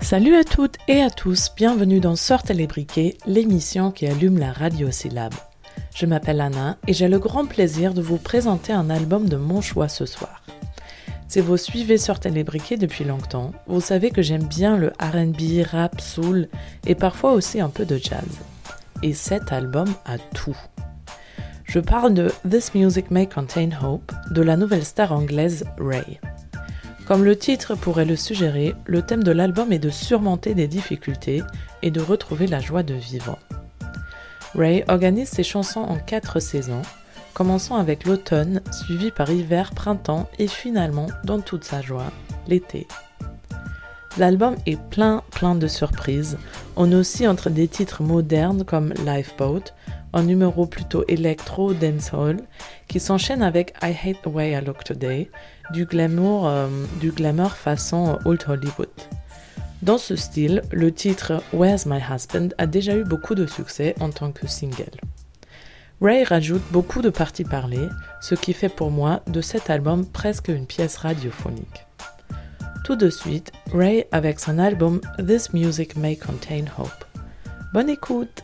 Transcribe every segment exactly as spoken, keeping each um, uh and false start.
Salut à toutes et à tous, bienvenue dans Sortez les briquets, l'émission qui allume la radiosyllabe. Je m'appelle Anna et j'ai le grand plaisir de vous présenter un album de mon choix ce soir. Si vous suivez Sortez les briquets depuis longtemps, vous savez que j'aime bien le R and B, rap, soul et parfois aussi un peu de jazz. Et cet album a tout. Je parle de This Music May Contain Hope de la nouvelle star anglaise Raye. Comme le titre pourrait le suggérer, le thème de l'album est de surmonter des difficultés et de retrouver la joie de vivre. Raye organise ses chansons en quatre saisons, commençant avec l'automne, suivi par hiver, printemps et finalement, dans toute sa joie, l'été. L'album est plein, plein de surprises. On oscille entre des titres modernes comme Lifeboat, un numéro plutôt électro dancehall, qui s'enchaîne avec I Hate the Way I Look Today, du glamour, euh, du glamour façon Old Hollywood. Dans ce style, le titre Where's My Husband a déjà eu beaucoup de succès en tant que single. Raye rajoute beaucoup de parties parlées, ce qui fait pour moi de cet album presque une pièce radiophonique. Tout de suite, Raye avec son album This Music May Contain Hope. Bonne écoute!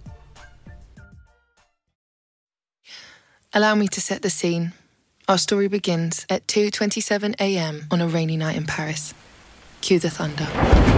Allow me to set the scene. Our story begins at two twenty-seven a.m. on a rainy night in Paris. Cue the thunder.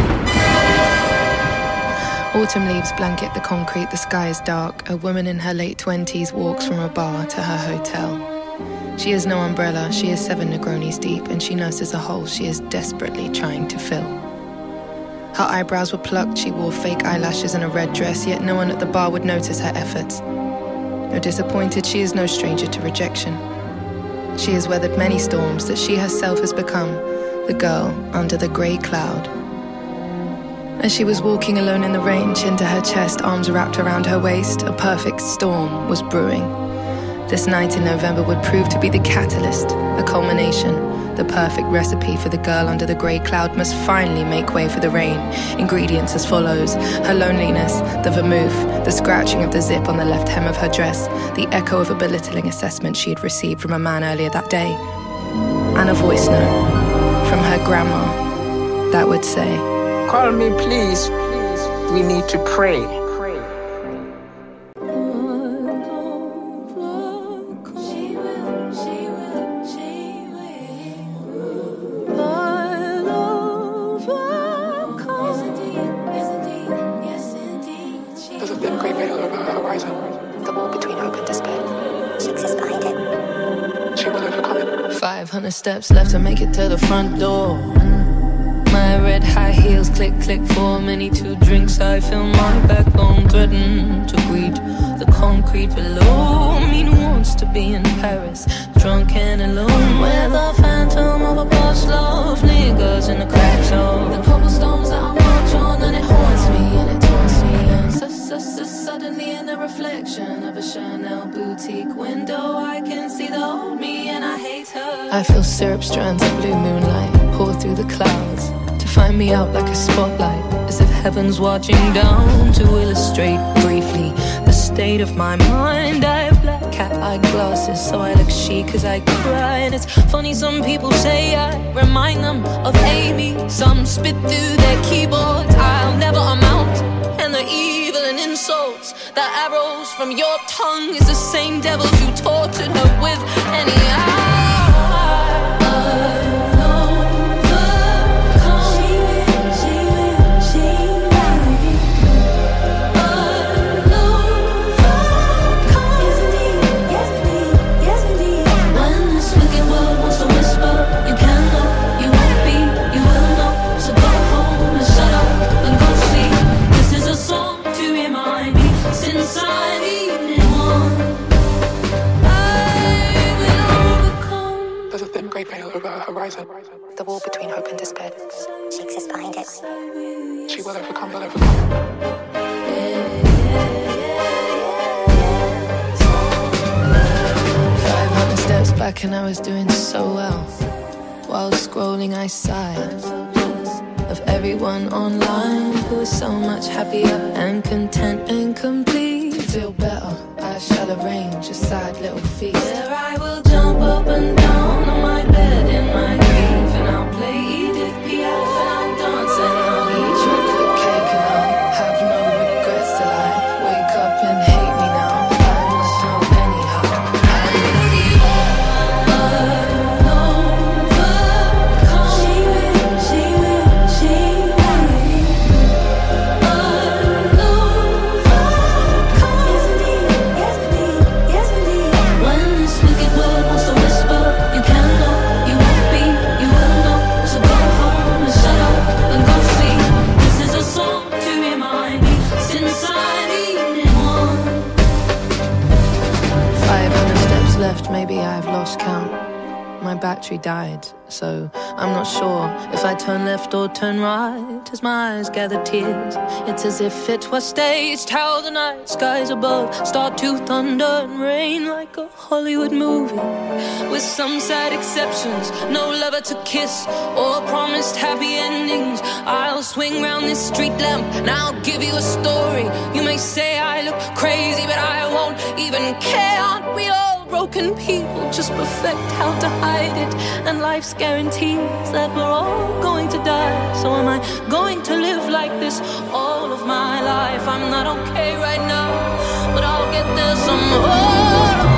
Autumn leaves blanket the concrete, the sky is dark. A woman in her late twenties walks from a bar to her hotel. She has no umbrella, she is seven Negronis deep, and she nurses a hole she is desperately trying to fill. Her eyebrows were plucked, she wore fake eyelashes and a red dress, yet no one at the bar would notice her efforts. Though disappointed, she is no stranger to rejection. She has weathered many storms that she herself has become the girl under the grey cloud. As she was walking alone in the rain, chin to her chest, arms wrapped around her waist, a perfect storm was brewing. This night in November would prove to be the catalyst, a culmination. The perfect recipe for the girl under the grey cloud must finally make way for the rain. Ingredients as follows: her loneliness, the vermouth, the scratching of the zip on the left hem of her dress, the echo of a belittling assessment she had received from a man earlier that day, and a voice note from her grandma that would say, "Call me, please. Please. We need to pray." five hundred steps left to make it to the front door. My red high heels click, click, for many two drinks. I feel my backbone threaten to greet the concrete below me. Who wants to be in Paris, drunk and alone, with a phantom of a past love, niggas in the cracks of the cobblestones that I march on, and it haunts me and it taunts me. And so, so, so suddenly in the reflection of a Chanel boutique window, I can see the old me and I hate her. I feel syrup strands of blue moonlight pour through the clouds to find me out like a spotlight, as if heaven's watching down to illustrate briefly the state of my mind. I have black cat-eye glasses, so I look chic as I cry. And it's funny, some people say I remind them of Amy. Some spit through their keyboards, I'll never amount. And the evil and insults, the arrows from your tongue, is the same devils you tortured her with. Anyhow, the wall between hope and despair. She exists behind it. She will overcome, will overcome. Five hundred steps back and I was doing so well. While scrolling I sighed of everyone online who is so much happier and content and complete. To feel better, I shall arrange a sad little feast where I will jump up and down on my bed in my grief, and I'll play Edith Piaf and I'll dance and I'll eat left, maybe I've lost count. My battery died, so I'm not sure if I turn left or turn right. As my eyes gather tears, it's as if it was staged. How the night skies above start to thunder and rain like a Hollywood movie, with some sad exceptions. No lover to kiss or promised happy endings. I'll swing round this street lamp and I'll give you a story. You may say I look crazy, but I won't even care. Aren't we all broken people, just perfect how to hide it? And life's guarantees that we're all going to die. So am I going to live like this all of my life? I'm not okay right now, but I'll get there somehow.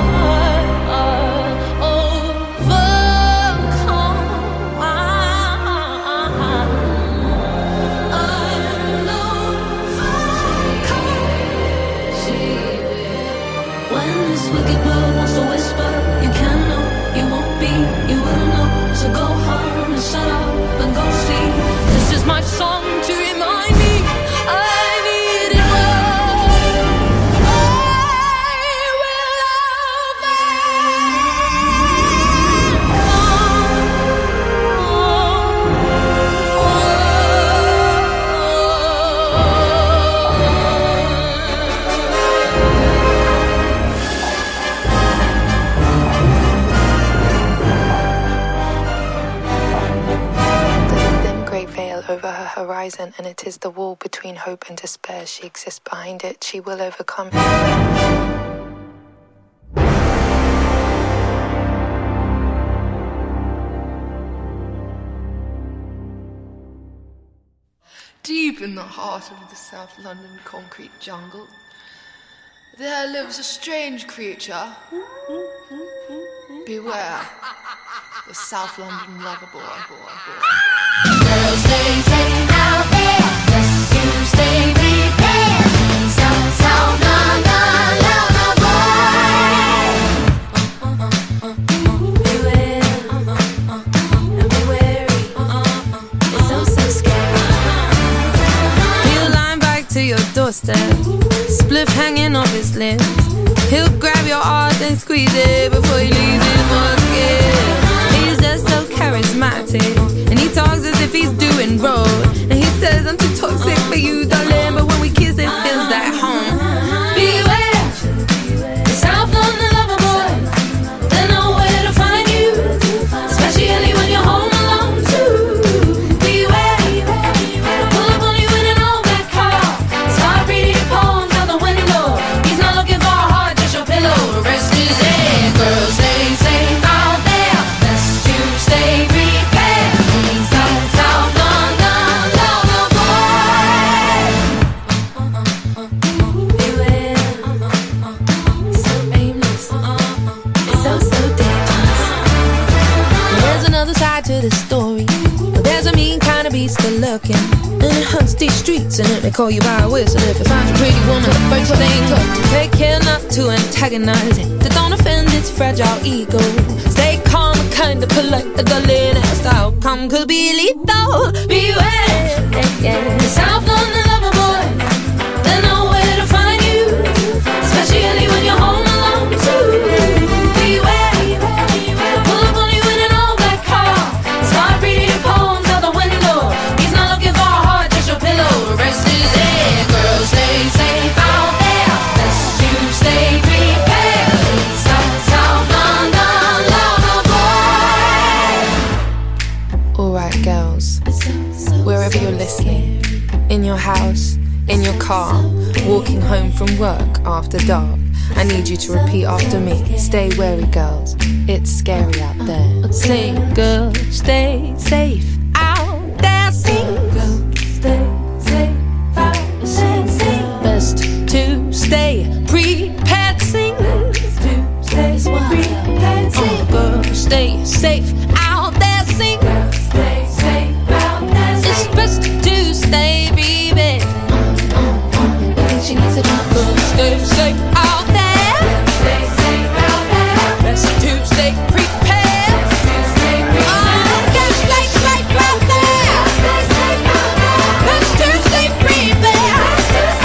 Wicked world wants to whisper, you can know, you won't be, you will know. So go home and shut up and go sleep. This is my song to remind me I need it well. I will love over her horizon, and it is the wall between hope and despair. She exists behind it. She will overcome. Deep in the heart of the South London concrete jungle, there lives a strange creature. Beware, the South London lover boy. boy, boy. Girls, stay safe out there. Just you stay prepared. South, South London lover boy. Beware, and be wary. It's so, so scary. He'll line back to your doorstep, spliff hanging off his lips. He'll grab your arm and squeeze it before he leaves his bucket. He's just so charismatic, and he talks as if he's doing road. And he says, I'm too toxic for you, darling, but when we kiss it feels like home. Beware, the South London lover boy. They know where to find you, especially when you're home alone too. Beware, pull up on you in an old black car, start reading your poems out the window. He's not looking for a heart, just your pillow. The rest is there. Girls, stay safe out there. Best you stay prepared. He's South, South London lover boy. Beware, so aimless, it's so, so dangerous. There's another side to the story. There's a mean kind of beast still lurking, and it hunts these streets, and it may call you by a whistle if it finds a pretty woman. The first thing, take care not to antagonize it, that don't offend its fragile ego. Stay calm and kind of polite, the darling as the outcome could be lethal. Beware, the South London lover boy. They know where to find you, especially when you're home alone too. Beware, pull up on you in an old black car, start reading your poems out the window. He's not looking for a heart, just your pillow. The rest is there. Girls, stay safe out there. Best you stay prepared. South, South London lover boy. Alright, girls, wherever you're listening, in your house, in your car, walking home from work after dark, I need you to repeat after me. Stay wary, girls, it's scary out there. Sing, girl, stay safe out there. Sing, girl, stay safe out there. Sing, sing. Best to stay prepared. Sing, to stay prepared. Oh, girl, stay safe out there. Sing, girl, stay safe out there. It's best to stay prepared. I think she needs a drop. Girl, stay safe out there. Stay safe out there. Best to stay prepared. Stay safe out there. Oh, girl, stay safe out there. Stay safe out there. Best to stay prepared.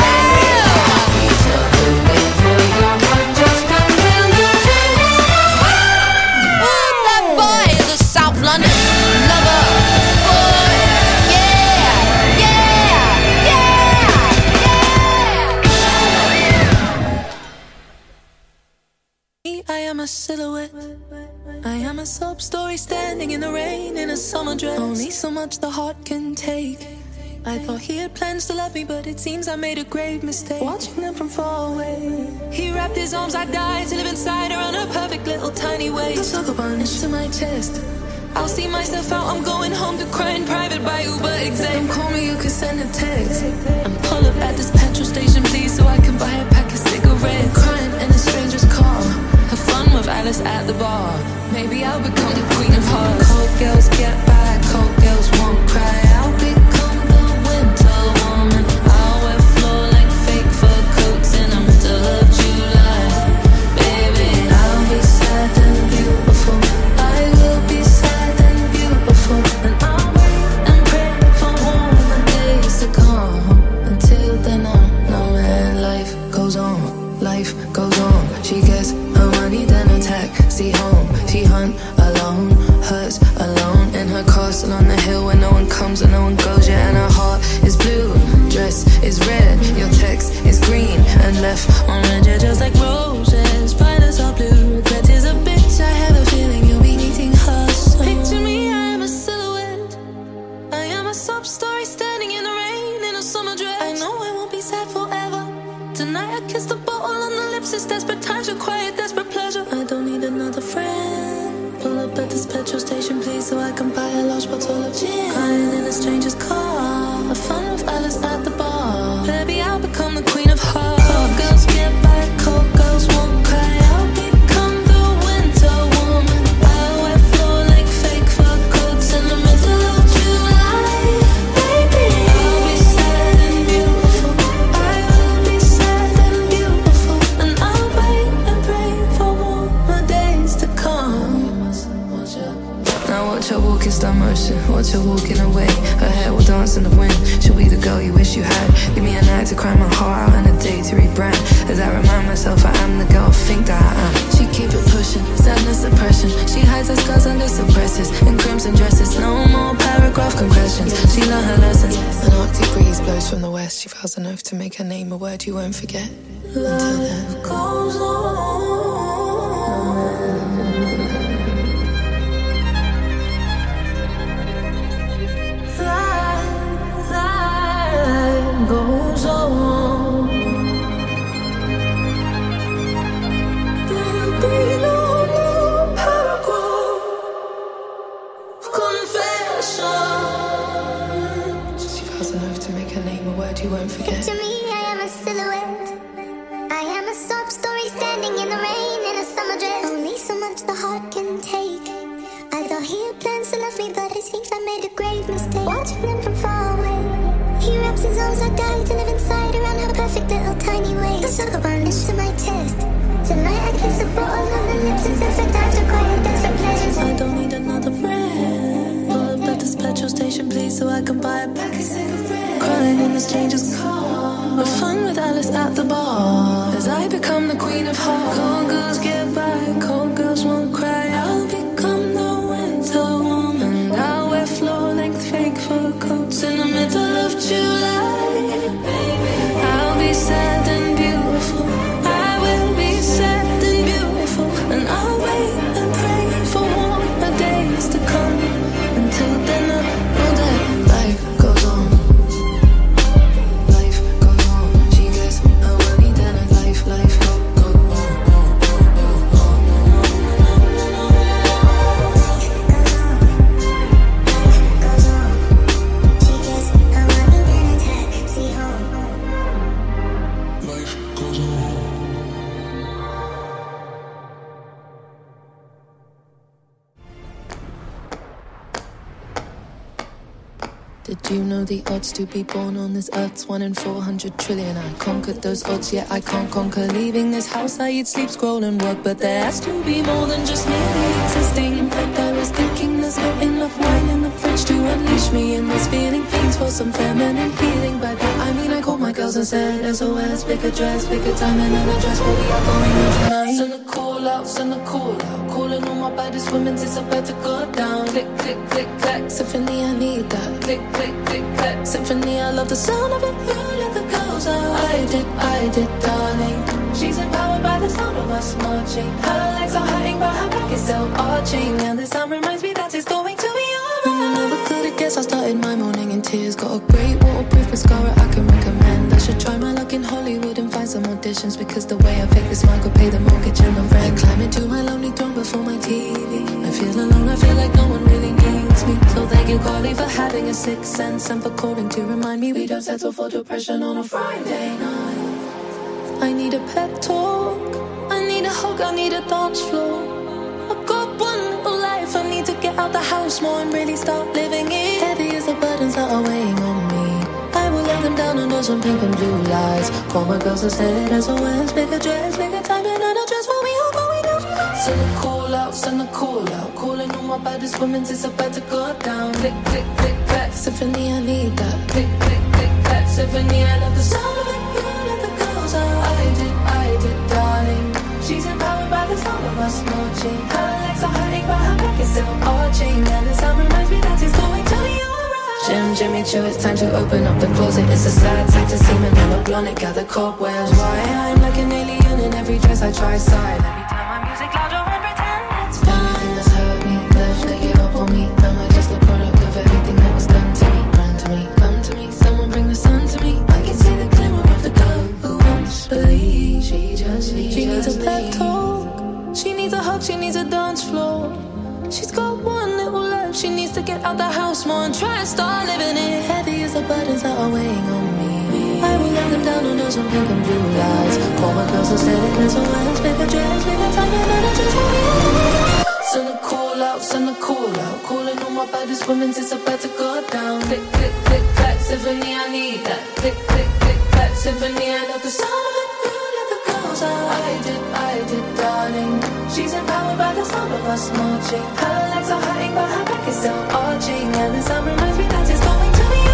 He's not looking for your heart, just come in the I am a silhouette. I am a sob story standing in the rain in a summer dress. Only so much the heart can take. I thought he had plans to love me, but it seems I made a grave mistake. Watching them from far away. He wrapped his arms, I died to live inside her on a perfect little tiny waist. The sugar bunch to my chest. I'll see myself out, I'm going home to cry in private by Uber exec. Don't call me, you can send a text. And pull up at this petrol station, please, so I can buy a pack of cigarettes. Crying in a stranger's car. Have fun with Alice at the bar. Maybe I'll become the queen of hearts. Cold girls get by, cold girls won't cry. I'll become the winter woman. I'll wear floor-length fake fur coats in the middle of July. Baby, I'll be sad and beautiful. I will be sad and beautiful. And I'll wait and pray for warmer days to come. Until then, no, no man, life goes on. Life goes on. She gets her money, then a taxi home. She hunt alone, hurts alone in her castle on the hill where no one comes and no one goes. Yeah, and her heart is blue, dress is red, your text is green and left on red. Yeah, just like roses, violets are blue. Regret is a bitch. I have a feeling you'll be needing her soon. Picture me, I am a silhouette. I am a sob story standing in the rain in a summer dress. I know I won't be sad forever. Tonight I kiss the bottle on the lips. It's desperate times require desperate pleasure. I don't need another friend. Pull up at this petrol station, please, so I can buy a large bottle of gin. Crying in a stranger's car. Have fun with Alice at the bar. Baby, I'll become the queen of hearts. Cold girls get by, cold girls won't cry. I'll become the winter woman. I'll wear floor-length fake fur coats in the middle of July. Baby, I'll be sad and beautiful. I will be sad and beautiful. And I'll wait and pray for warmer days to come. Now watch her walk in slow motion, watch her walking away. Her hair will dance in the wind. She'll be the girl you wish you had. Give me a night to cry my heart out and a day to rebrand. As I remind myself I am the girl I think that I am. She keep it pushing, sadness, depression. She hides her scars under suppressors. In crimson dresses, no more paragraph concretions. She learned her lessons. An arctic breeze blows from the west. She vows an oath to make her name a word you won't forget. Until then, goes on. Goes on. There'll be no more paragraph confession. She vows an oath to make her name a word you won't forget. To me, I am a silhouette. I am a sob story standing in the rain in a summer dress. Only so much the heart can take. I thought he had plans to love me, but it seems I made a grave mistake. Watching them from far away. He wraps his arms, I die to live inside around her perfect little tiny waist. The sugar bunch to my chest. Tonight I kiss the bottle on the lips. It's desperate times require desperate pleasures. I don't need another friend. Pull up at this petrol station, please, so I can buy a pack of cigarettes. Crying in the stranger's car. Have fun with Alice at the bar. As I become the queen of hearts. Cold girls get by, cold girls won't cry. I'll become the winter woman. I'll wear floor-length fake fur coats in the middle of July. Baby, I'll be sad and beautiful. I will be sad and beautiful. And I'll wait and pray for warmer days to come. Until then, I know that life goes on. Life goes on. She gets her money, then her life, life goes on. Did you know the odds to be born on this earth's one in four hundred trillion? I conquered those odds, yet I can't conquer leaving this house. I eat, sleep, scroll and work, but there has to be more than just merely existing. In fact, I was thinking there's not enough wine in the fridge to unleash me in this feeling. Fiends for some feminine healing. By that I mean I called my girls and said S O S, pick a dress, pick a time and an address where we are going out tonight. Send a call out, send a call out. Calling all my baddest women, it's about to go down. Click, click, click, clack, symphony, I need that. Click, click, click, clack, symphony, I love the sound of it. You let the girls out. I did, I did, darling. She's empowered by the sound of us marching. Her legs are hurting but her back is still arching. And the sound reminds me that it's going to be alright. And I never could have guessed I started my morning in tears. Got a great waterproof mascara I can recommend. I should try my luck in Hollywood and find some auditions, because the way I fake this smile could pay the mortgage and the rent. I climb into my lonely throne before my T V. I feel alone, I feel like no one really needs me. So thank you, Carly, for having a sixth sense and for calling to remind me we don't settle for depression on a Friday night. I need a pep talk, I need a hug, I need a dance floor. I've got one little life, I need to get out the house more and really start living it. Heavy as the burdens that are weighing on me, I will lay them down under some pink and blue lights. Call my girls instead, S O S, make a dress, make a time and a dress for me, all going out. Send a call out, send a call out, calling all my baddest women, it's about to go down. Click, click, click, clack, symphony, I need that. Click, click, click, clack, symphony, I love the sound of it, you let the girls out. I did, I did, darling. She's empowered by the sound of us marching. Her legs are hurting but her back is still arching. And the sound reminds me that it's going to be alright. Jim, Jimmy Choo, it's time to open up the closet. It's a sad sight to see me mellow blonde, it gather cobwebs. Why I'm like an alien in every dress I try side. Let me turn my music louder and pretend it's fine. Everything that's hurt me, left, they give up on me. Am I just a product of everything that was done to me? Run to me, come to me, someone bring the sun to me. I can see the glimmer of the girl who wants to believe. She just needs, she needs a pep talk, she needs a hug, she needs a dance floor. She's got one little life, she needs to get out the house more and try and start living it. Heavy as the burdens that are weighing on me, I will lay them down under some pink and blue lights. Call my girls instead, S O S, make a dress, make a time and a dress for me. Send a call out, send a call out, calling all my baddest women, it's about to go down. Click, click, click, clack, symphony, I need that. Click, click, click, clack, symphony, I love the sound of it. I did, I did, darling. She's empowered by the sound of us marching. Her legs are hurting but her back is still arching. And the sound reminds me that it's going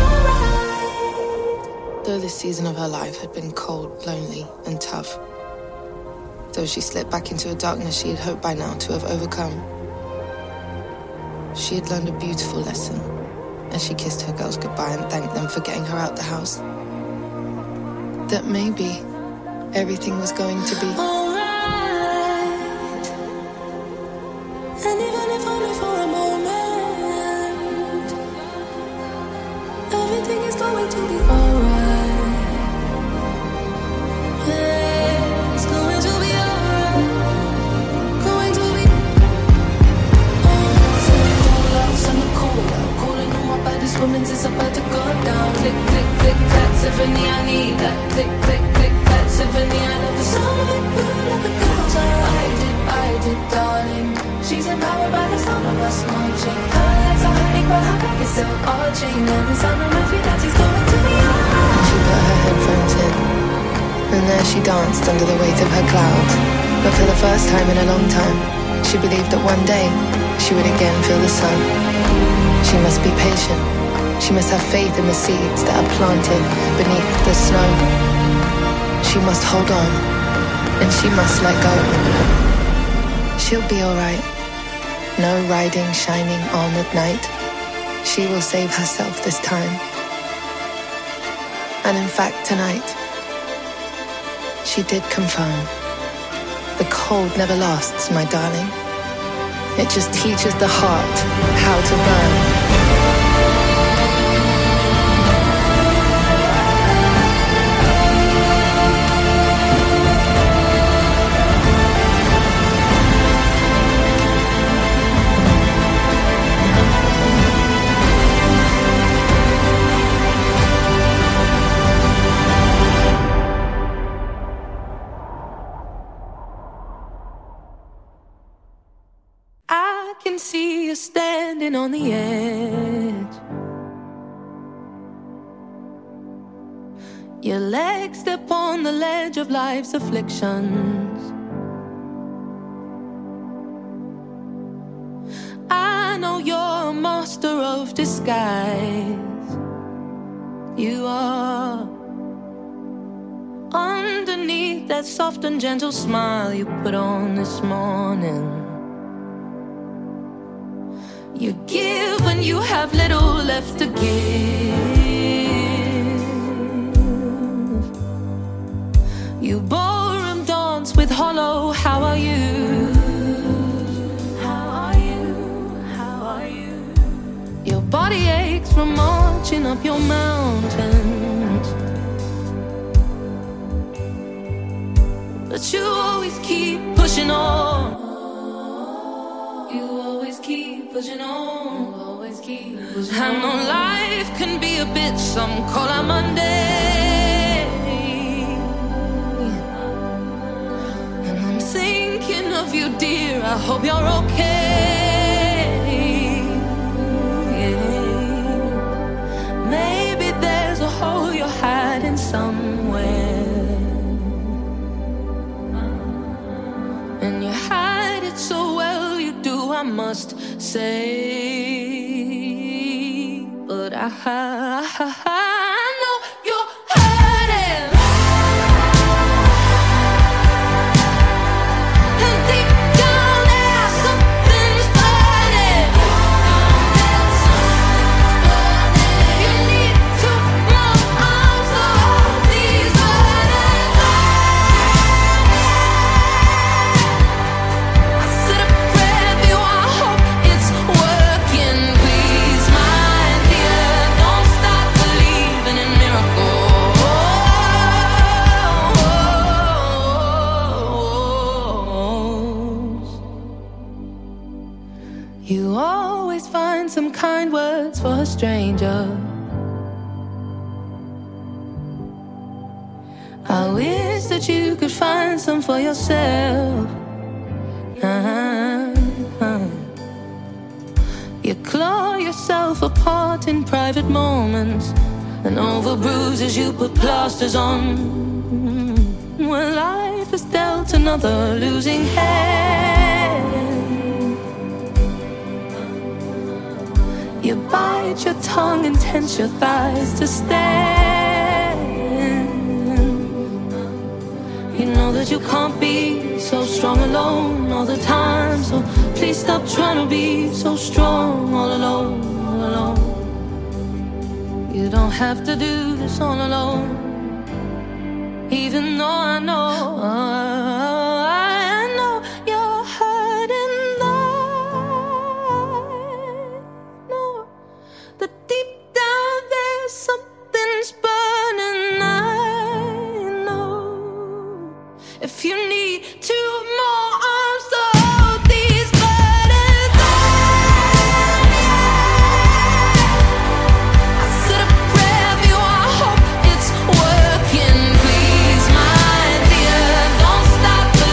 to be alright. Though this season of her life had been cold, lonely and tough, though she slipped back into a darkness she had hoped by now to have overcome, she had learned a beautiful lesson as she kissed her girls goodbye and thanked them for getting her out the house. That maybe everything was going to be alright. And even if only for a moment, everything is going to be alright. Yeah, it's going to be alright. Going to be alright. Send a call out, send a call out, calling all my baddest women, it's about to go down. Click, click, click, clack, symphony, I need that. Click, click, click, clack, symphony, I love the sound of it. You let the girls out. I did, I did, darling. She's empowered by the sound of us marching. Her legs are hurting but her back is still arching. And the sound reminds me that it's going to be alright. She put her headphones in, and there she danced under the weight of her clouds. But for the first time in a long time, she believed that one day she would again feel the sun. She must be patient. She must have faith in the seeds that are planted beneath the snow. She must hold on, and she must let go. She'll be alright. No riding shining on at night. She will save herself this time. And in fact, tonight, she did confirm. The cold never lasts, my darling. It just teaches the heart how to burn. See you standing on the edge, your legs step on the ledge of life's afflictions. I know you're a master of disguise. You are. Underneath that soft and gentle smile you put on this morning, you give when you have little left to give. You bore and follow. How are you? How are you? How are you? Your body aches from marching up your mountains, but you always keep pushing on. You always keep pushing on. You always keep pushing on. I know life can be a bitch, some call it Monday, and I'm thinking of you, dear. I hope you're okay. Yeah. Maybe there's a hole you're hiding somewhere, and you hide it so well, you do, I must say. But I, I, I know you're hurting, and deep down there something's burning. You need two more arms to hold these burdens. I said a prayer for you, I hope it's working. Please, my dear, don't stop believing in miracles. You always find some kind words for a stranger. I wish that you could find some for yourself. Uh-huh. You claw yourself apart in private moments, and over bruises you put plasters on. When life has dealt another losing hand, you bite your tongue and tense your thighs to stand. You know that you can't be so strong alone all the time, so please stop trying to be so strong all alone, all alone. You don't have to do this all alone, even though I know, I know you're hurting. I know that deep down there's something's burning. I know if you need two more arms to hold these burdens. I said a prayer for you, I hope it's working. Please, my dear, don't stop believing.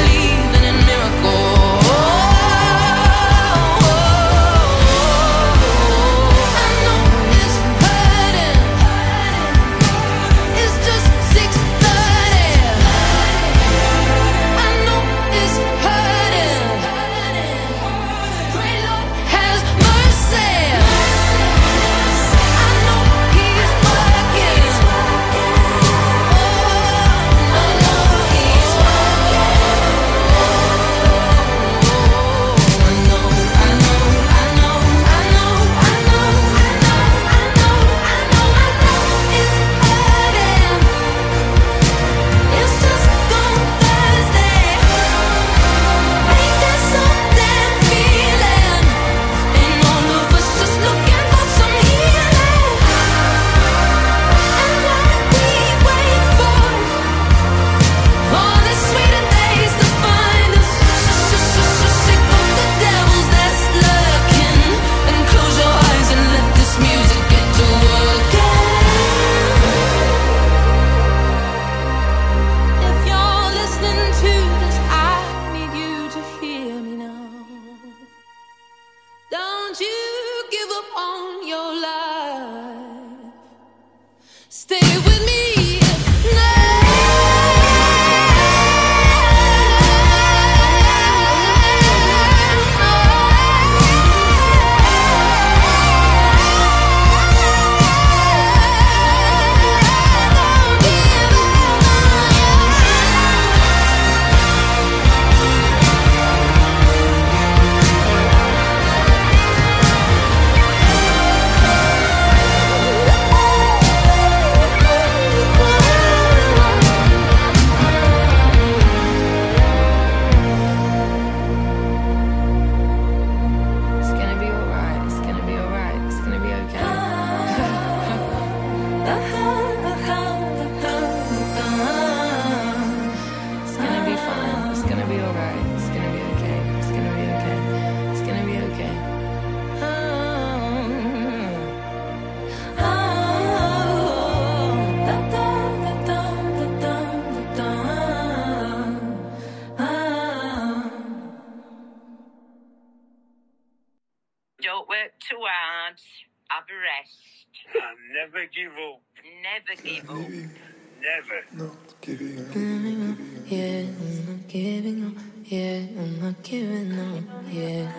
Don't work too hard. Have a rest. And never give up. Never give up. Never. Not giving up. Yeah, I'm not giving up. Yeah, I'm not giving up. Yeah.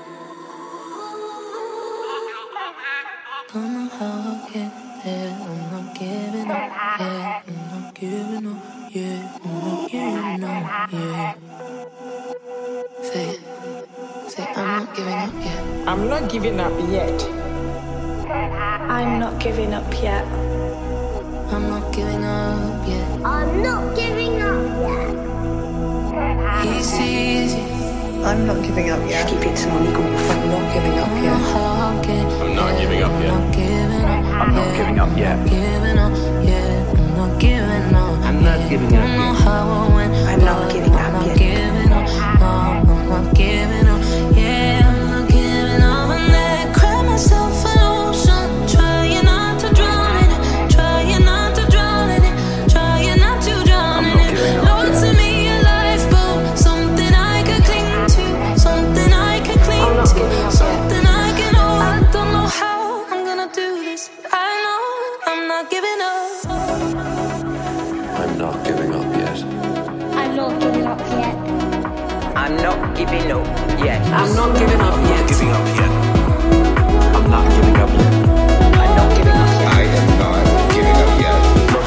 Don't know how I'll get there. I'm not giving up. Yeah, I'm not giving up. Yeah, I'm not giving up. Yeah. Say it. Say, I'm not giving up yet. I'm not giving up yet. I'm not giving up yet. I'm not giving up yet. I'm not giving up yet. He sees you. I'm not giving up yet. Keep it on. I'm not giving up yet. I'm not giving up yet. I'm not giving up yet. I'm not giving up yet. I'm not giving up yet. I'm not giving up I'm not yet. giving up. No, I'm not giving up. Yeah, I'm not giving up. And then cry myself an ocean, trying not to drown in it, trying not to drown in it, trying not to drown in it. Lord, send me a lifeboat, something I could cling to, something I could cling to, something I can hold. I don't know how I'm gonna do this. I know I'm not giving up. I'm not giving up yet. I'm not giving up yet. I'm not giving up yet. I'm not giving up yet. Giving up yet. I'm not giving up yet. I'm not giving up yet. I am not giving up yet.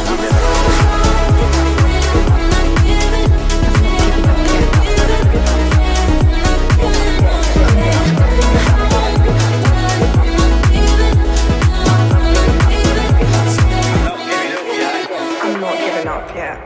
I'm not giving up yet.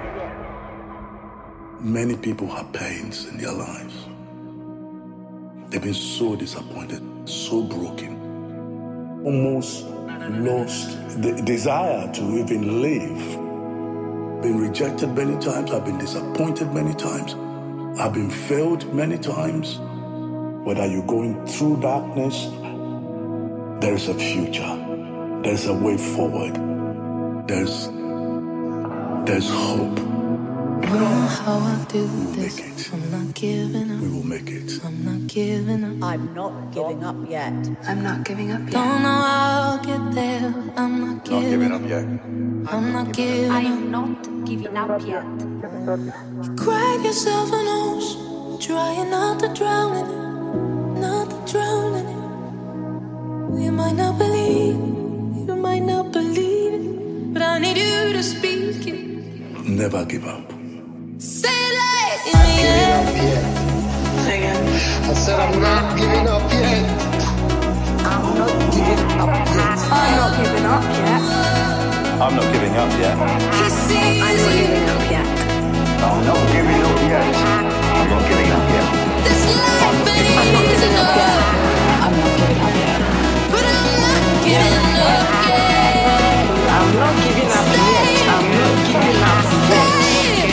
Many people have pains in their lives. They've been so disappointed, so broken, almost lost the desire to even live. Been rejected many times, I've been disappointed many times, I've been failed many times. Whether you're going through darkness, there's a future, there's a way forward, there's, there's hope. I don't know how I'll do this. Make it. I'm not giving up. We will make it. I'm not giving up. I'm not giving up yet. I'm not giving up yet. Don't know how I'll get there. I'm not Not giving giving up. up yet. I'm not giving up. I'm not giving up yet. You cried yourself an ocean, trying not to drown in it, not to drown in it. You might not believe, you might not believe it, but I need you to speak it. Never give up. Say it like in the air. Say again. I said I'm not giving up yet. I'm not giving up yet. I'm not giving up yet. I'm not giving up yet. He sees I'm not giving up yet. I'm not giving up yet. I'm not giving up yet. this life I'm not ain't giving up yet. enough, I'm not giving up yet. but I'm not giving up yet. I'm not giving up yet. I'm not giving up yet.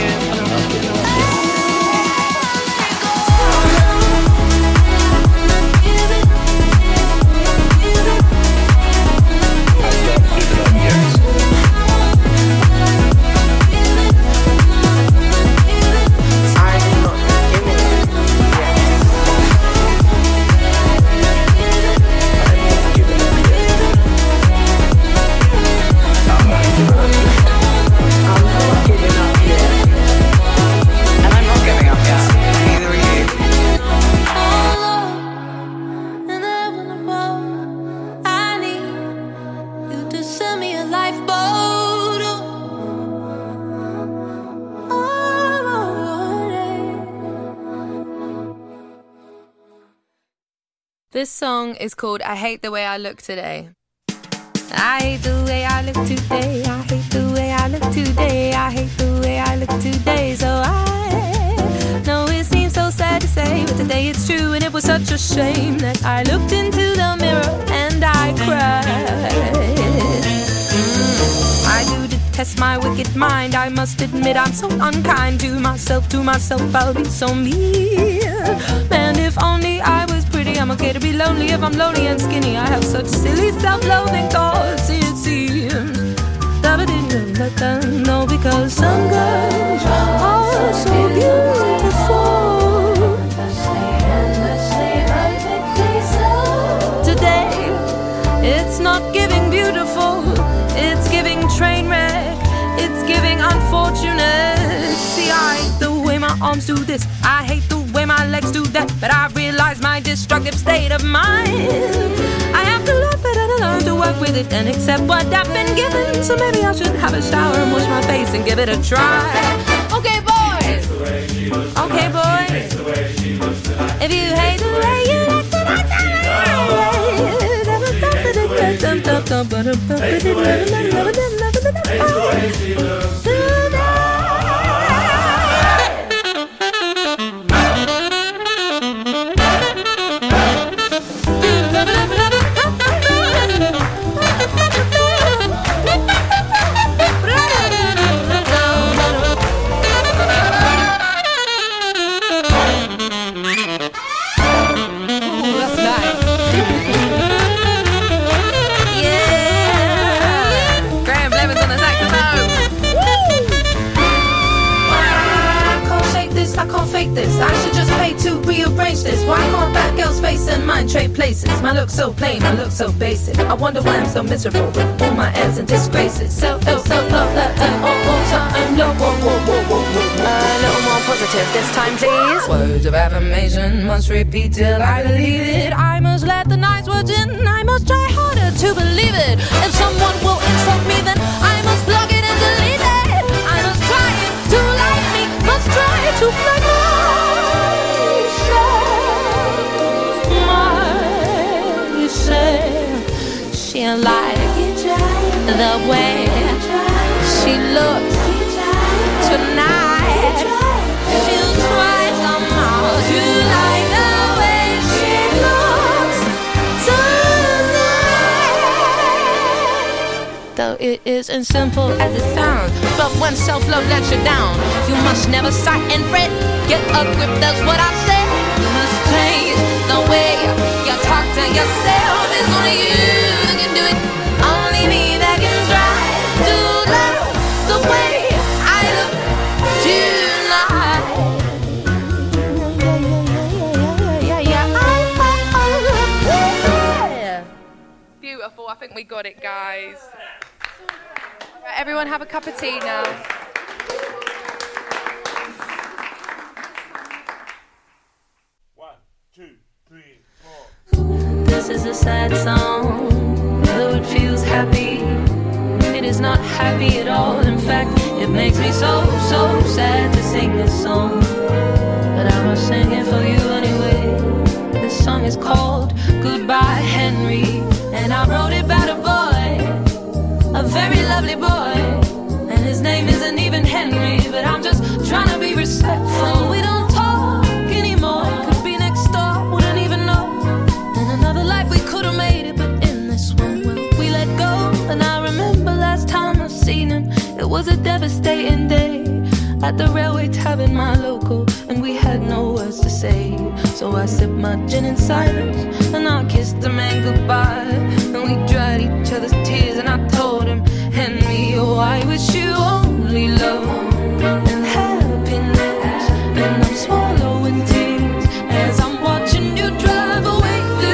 This song is called I Hate the Way I Look Today. I hate the way I look today. I hate the way I look today. I hate the way I look today. So I know it seems so sad to say, but today it's true, and it was such a shame that I looked into the mirror and I cried. Mm, I do detest my wicked mind. I must admit I'm so unkind to myself. To myself I'll be so mean. Man, if only I was pretty, I'm okay to be lonely. If I'm lonely and skinny, I have such silly self-loathing thoughts, it seems. That I didn't let them know, because some girls are so beautiful. To arms do this. I hate the way my legs do that, but I realize my destructive state of mind. I have to laugh at it and learn to work with it and accept what I've been given. So maybe I should have a shower and wash my face and give it a try. Okay, boys. Okay, boys. If you hate the way you look tonight, trade places. My look so plain, my look so basic. I wonder why I'm so miserable with all my ads and disgraces. Self, self, self, love that and all, all time low. Whoa, whoa, whoa, whoa, whoa. A little more positive this time, please. Words of affirmation must repeat till I delete it. I must let the night's words in. I must try harder to believe it. If someone will insult me, then I must block it and delete it. I must try to like me, must try to flirt myself. She like the way she looks tonight. She'll try somehow to like the way she looks tonight. Though it isn't simple as it sounds, but when self-love lets you down, you must never sigh and fret. Get a grip, that's what I said. You must change the way you talk to yourself. It's only you that can do it. Only me that can try to love the way I look tonight. Yeah, yeah, yeah, yeah. Beautiful. I think we got it, guys. Right, everyone have a cup of tea now. This is a sad song, though it feels happy. It is not happy at all. In fact, it makes me so, so sad to sing this song. But I must sing it for you anyway. This song is called Goodbye Henry, and I wrote it about a boy, a very lovely boy. And his name isn't even Henry, but I'm just trying to be respectful. We don't talk anymore. Could be next door, wouldn't even know. We could have made it, but in this one, well, we let go. And I remember last time I seen him, it was a devastating day at the railway tavern, my local, and we had no words to say. So I sipped my gin in silence, and I kissed the man goodbye, and we dried each other's tears, and I told him, Henry, oh, I wish you only love and happiness. And I'm swallowing tears as I'm watching you drive away.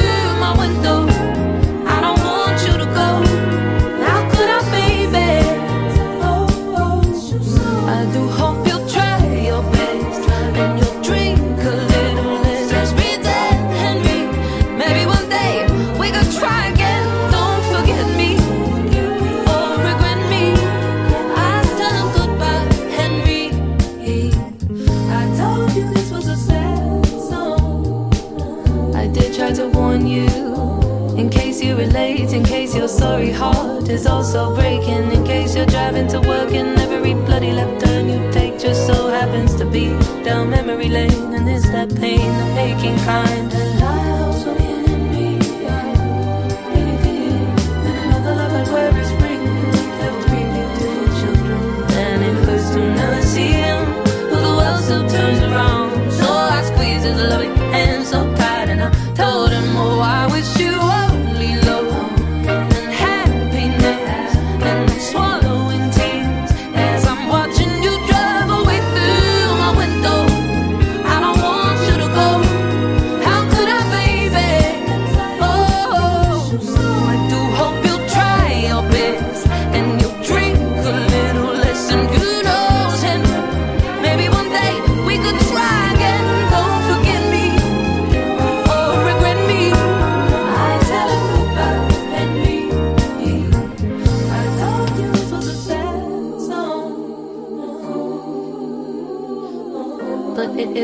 I don't want you to go. How could I, baby? Oh, oh. I do hope you'll try your best and you'll drink a little less. Let's pretend, Henry, maybe one day we could try again. Don't forget me or regret me. I tell him goodbye, Henry. I told you this was a sad song. I did try to warn you, in case you relate, in case your sorry heart is also breaking, in case you're driving to work and every bloody left turn you take just so happens to be down memory lane. And it's that pain, the aching kind that lies within me. I really did. And another love like where it's spring, and we have three beautiful children. And it hurts to never see him, but the world still turns around. So I squeezed his loving hand so tight, and I told him, oh, I wish you only love and happiness. And I'm swallowing tears as I'm watching you drive away through my window. I don't want you to go. How could I, baby? Oh, I do hope you'll try your best and you'll drink a little less. And who knows, and maybe one day we could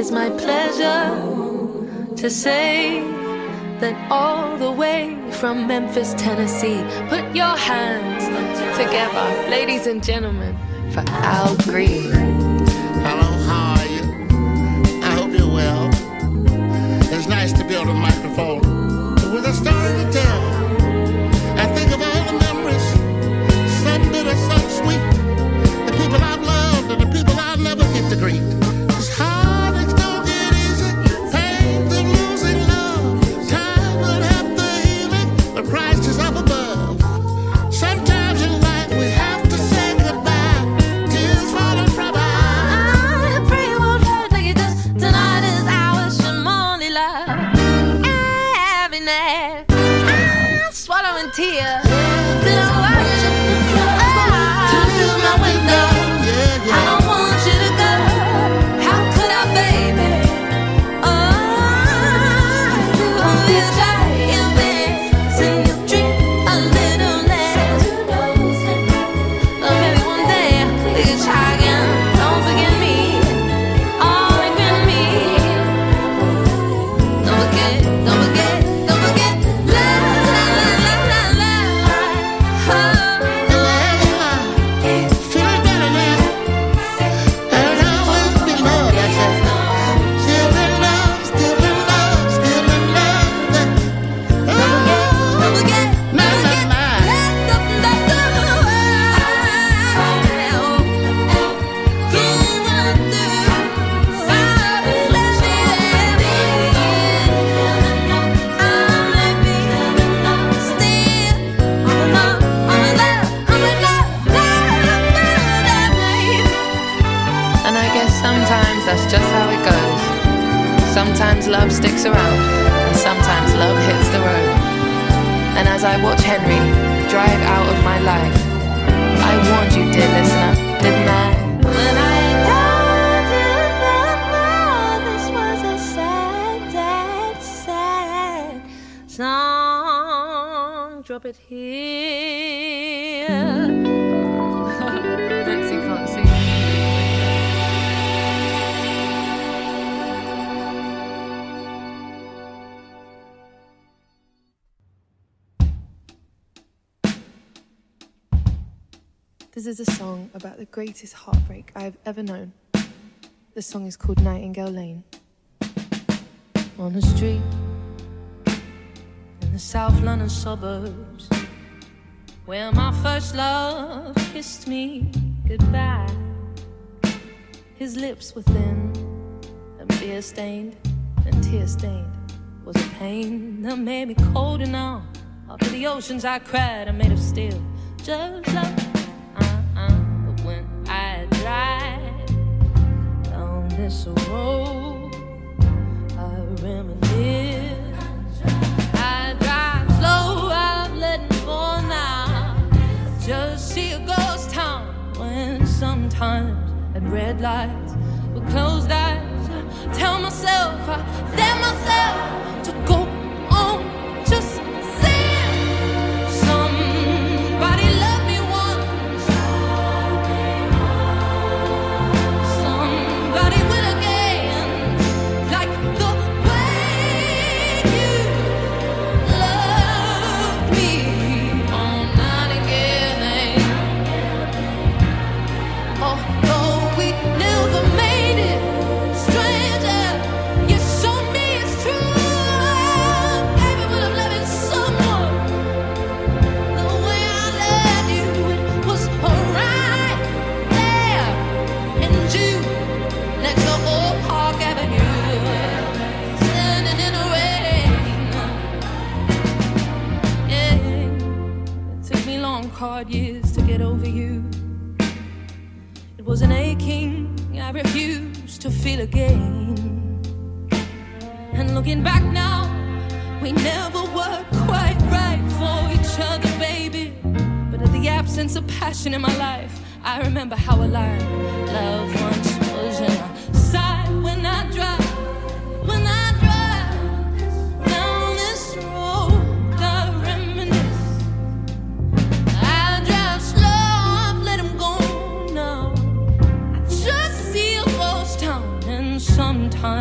is my pleasure to say that all the way from Memphis, Tennessee, put your hands together, ladies and gentlemen, for Al Green. Hello, how are you? I hope you're well. It's nice to be on the microphone with a story to tell. I think of all the memories, some bitter, some sweet, the people I've loved and the people I'll never get to greet. It's heartaches don't get easy, pain to losing love. Time will have the healing, but Christ is up above. Sometimes in life we have to say goodbye, tears falling from our eyes. I pray it won't hurt like it does. Tonight is ours, Shimoni love. Happiness, I'm swallowing tears. Then I watch you through my window. I don't want you to go. How could I, baby? Oh, you try your best and you dream a little less. But maybe one day we can try again. Don't forget me. Oh, forget me. Don't forget, don't forget, don't forget. Love, love, love, love, love. Oh. Feeling better now. And I will be loved. I said, still in love, still in love, still in love. Oh, Don't forget, my, my, my. And I guess sometimes that's just how it goes. Sometimes love sticks around, and sometimes love hits the road. And as I watch Henry drive out of my life, I warned you, dear listener, didn't I? When I told you before, this was a sad, sad, sad song. Drop it here. Nancy can't see. This is a song about the greatest heartbreak I have ever known. The song is called Nightingale Lane. On the street in the South London suburbs, where my first love kissed me goodbye. His lips were thin and beer stained and tear stained. Was a pain that made me cold and numb. After the oceans I cried are made of steel, just like uh-uh. But when I drive down this road, I reminisce. I drive slow, I'm letting go now. Just see a ghost town when sometimes at red lights with closed eyes, I tell myself, I tell myself to go on, just saying somebody loved me once, somebody will again, like the way you loved me on Nightingale Lane. Although we never made it, stranger, you showed me it's true. Baby, when I'm loving someone the way I loved you, it was right there in June, next to Old Park Avenue, standing in the rain. Yeah, it took me long, hard years to get over you. It was an aching I refused to feel again. And looking back now, we never were quite right for each other, baby. But in the absence of passion in my life, I remember how alive love once was. And I sigh when I drive, when I drive down this road, I reminisce. I drive slow, I've let him go now. I just see a ghost town, and sometimes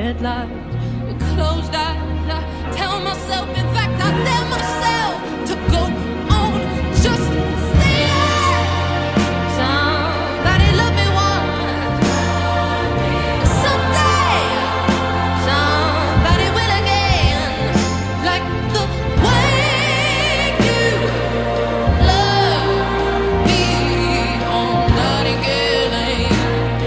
red light with closed eyes. I tell myself, in fact, I tell myself to go on, just stay there. Somebody love me once. Someday, somebody will again. Like the way you love me on Nightingale Lane.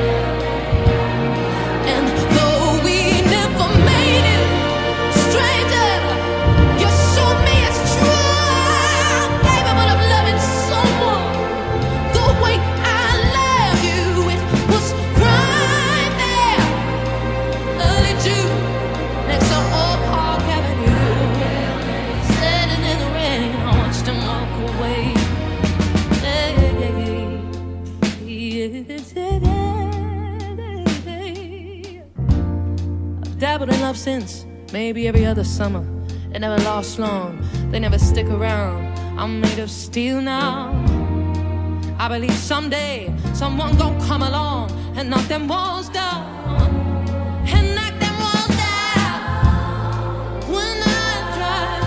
And though we never made it, stranger, you showed me it's true. I'm capable of loving someone the way I love you. It was right there, early June, next to Old Park Avenue. Standing in the rain, I watched him walk away. I've dabbled in love since, maybe every other summer. It never lasts long, they never stick around. I'm made of steel now. I believe someday someone gon' come along and knock them walls down. And knock them walls down. When I drive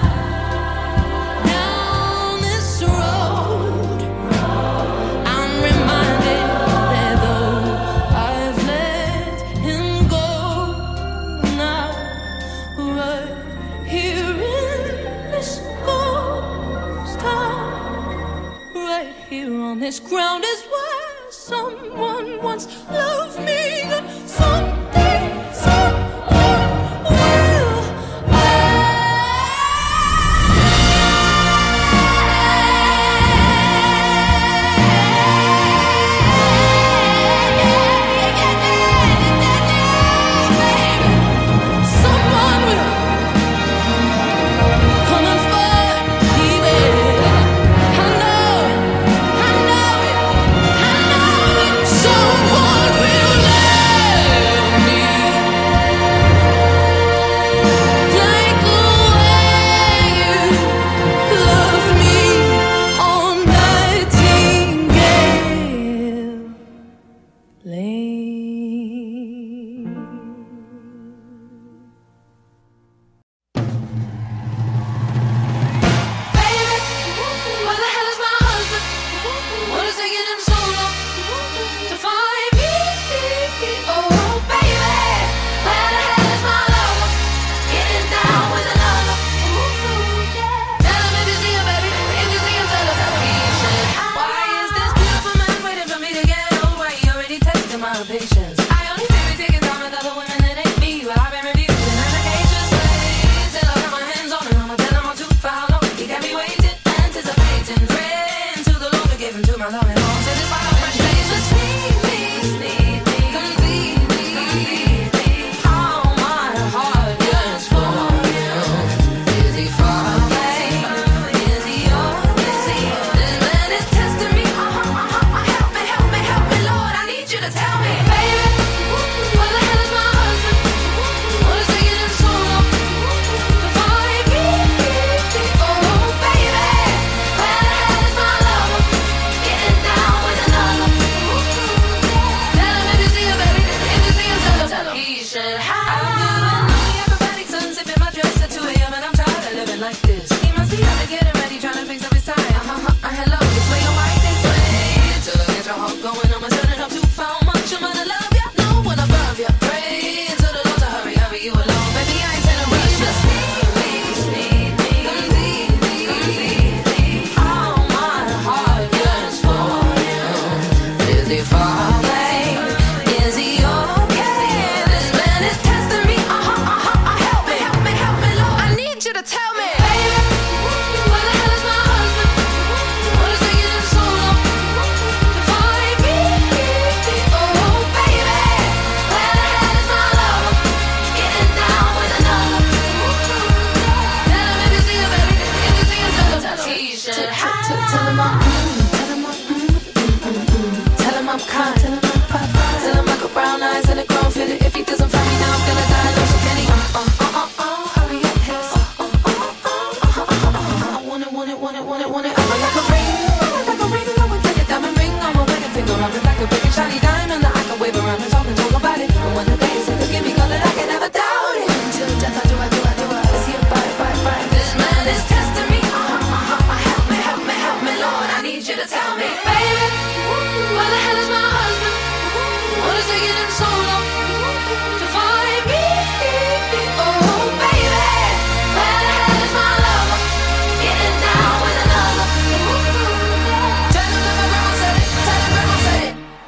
down this road, I'm reminded that though I've let him go, now right here in this ghost town, right here on this ground is where someone once loved me. And someday someone will. Someone will come and find me, baby. I know it, I know it, I know it. Someone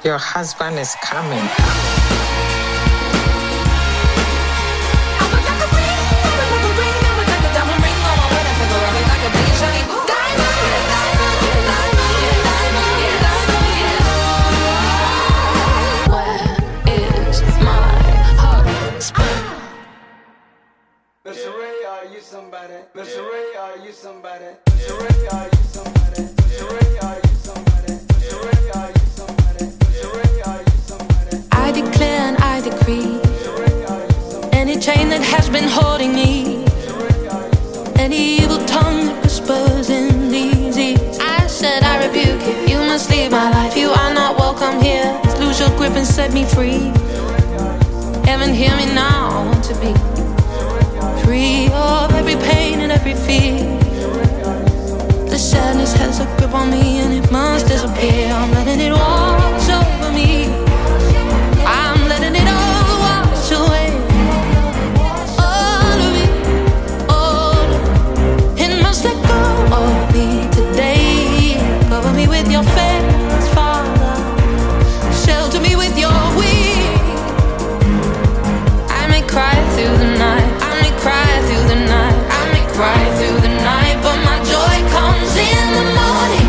Your husband is coming. Mister Ray, are you somebody? Mister Ray, are you somebody? Mister Ray, are you somebody? Mister Ray, are you somebody? Mister Ray, are you somebody? Mister Ray, are you somebody? I declare and I decree, any chain that has been holding me, any evil tongue that whispers in these ears, I said I rebuke you. You must leave my life. You are not welcome here. Lose your grip and set me free. Heaven, hear me now. I want to be free of every pain and every fear. The sadness has a grip on me and it must disappear. I'm letting it wash over me. I'm letting it all wash away. All of it, all of it. It must let go of me today. Cover me with your face, Father. Shelter me with your wings. I may cry through the night. Cry through the night, I may cry through the night, but my joy comes in the morning.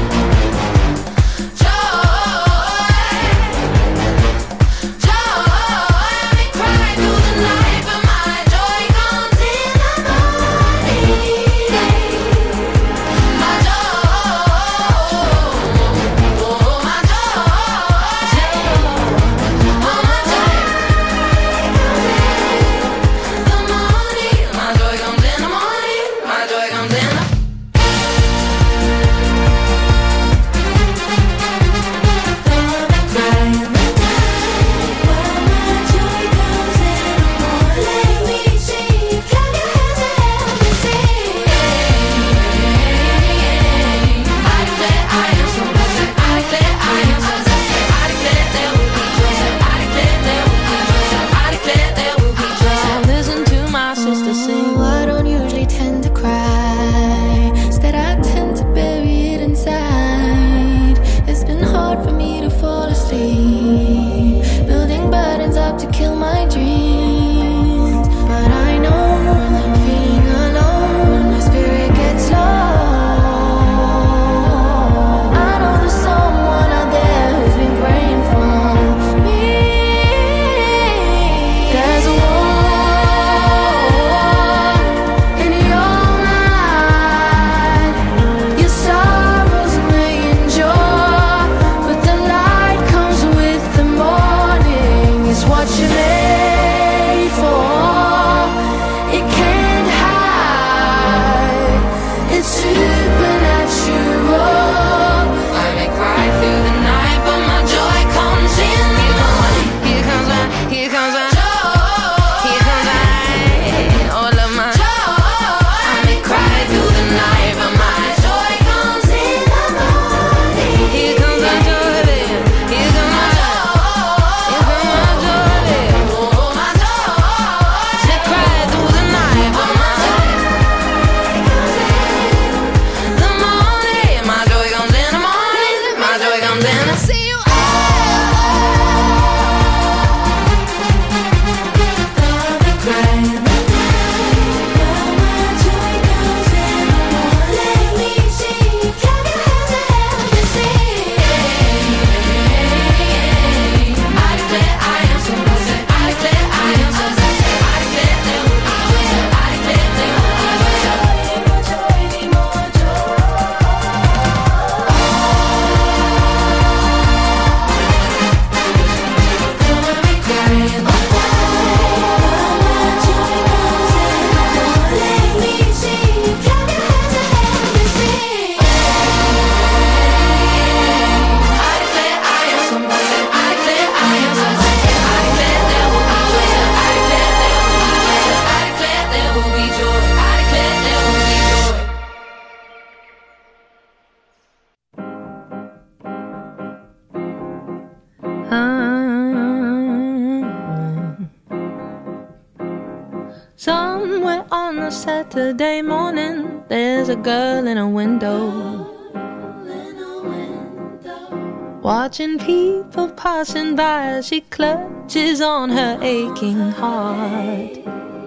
Joy, joy, I may cry through the night, but my joy comes in the morning. My joy, oh my joy, oh my joy. My joy comes in the morning, my joy comes in the Somewhere on a Saturday morning, there's a girl in a window, watching people passing by as she clutches on her aching heart.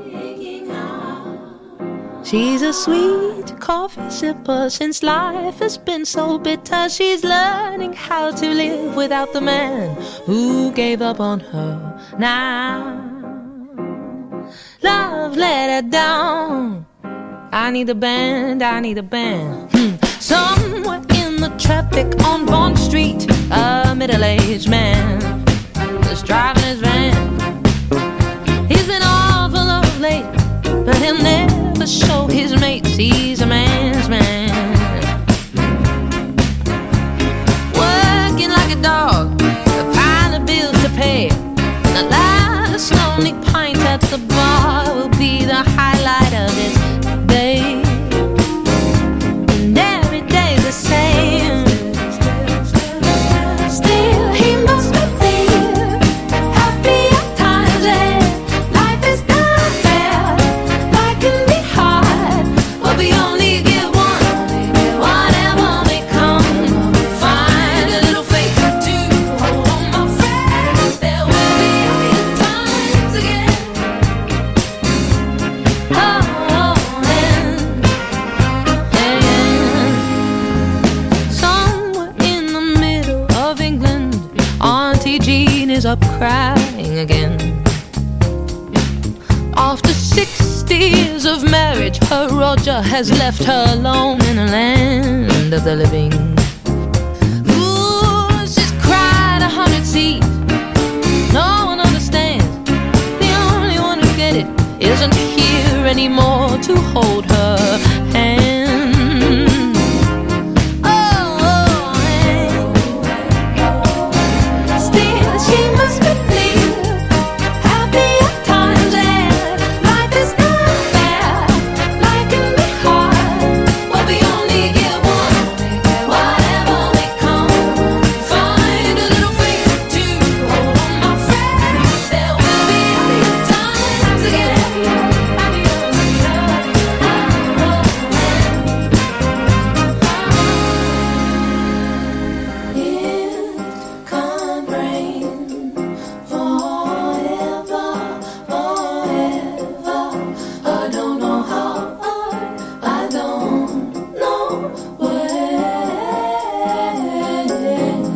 She's a sweet coffee sipper since life has been so bitter. She's learning how to live without the man who gave up on her now. Love let her down. I need a band, I need a band. Hmm. Somewhere in the traffic on Bond Street, a middle-aged man is driving his van. He's been awful of late, but he'll never show his mates he's a man's man. Working like a dog, a pile of bills to pay, and the last lonely pint at the bar will be the highlight of his day. And every day's the same. Still he must believe happy at times, and life is not fair. Life can be hard, but we only get one. Whatever may come, find a little faith to hold on, my friends. There will be happy times again. Oh, and, and somewhere in the middle of England, Auntie Jean is up crying again. After sixty years of marriage, her Roger has left her alone in the land of the living. Ooh, she's cried a hundred seas. No one understands. The only one who get it isn't here anymore to hold her hand. Oh, and still she must believe happy at times, and life is not fair. Life can be hard, but we only get one. Whatever may come, find a little faith to hold on, my friends. There will be happy times again. It can't rain forever, forever. I don't know how, I, I don't know when. I don't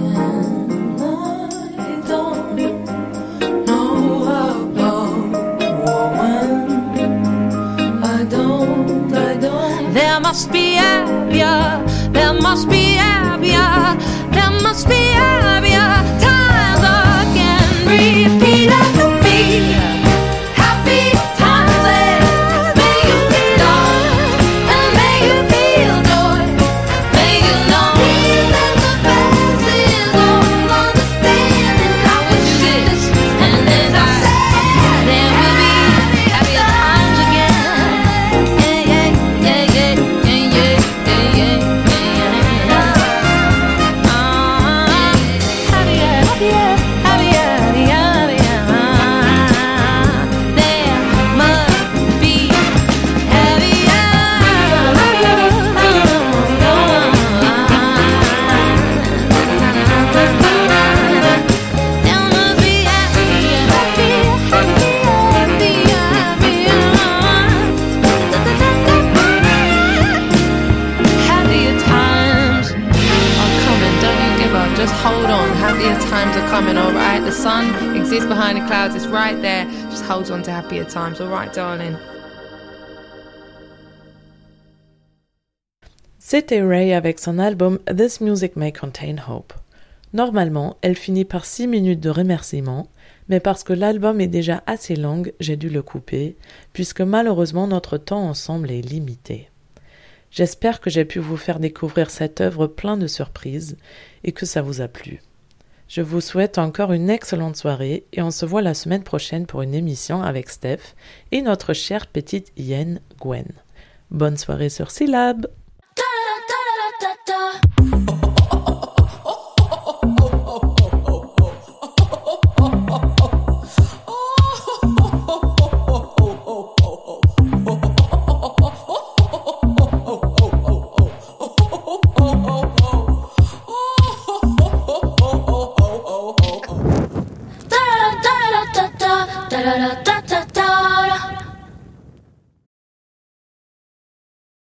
know how, when. I don't, I don't. There must be happier, there must be happier, there must be happier times again. Repeat after me. Happy times, and may you feel joy, and may you feel joy. May you know that the best is all understanding how it is. And as I said, there will be happier times again. Yeah, yeah, yeah, yeah, yeah, yeah, yeah, yeah, yeah. Ah, happier, happier, happier, happier. There must be happier times are coming. Don't you give up. Just hold on. Happier times are coming, alright? The sun exists behind the clouds. It's right there. Just hold on to happier times, alright, darling? C'était Ray avec son album This Music May Contain Hope. Normalement, elle finit par six minutes de remerciements, mais parce que l'album est déjà assez long, j'ai dû le couper, puisque malheureusement notre temps ensemble est limité. J'espère que j'ai pu vous faire découvrir cette œuvre plein de surprises et que ça vous a plu. Je vous souhaite encore une excellente soirée et on se voit la semaine prochaine pour une émission avec Steph et notre chère petite hyène Gwen. Bonne soirée sur Syllab!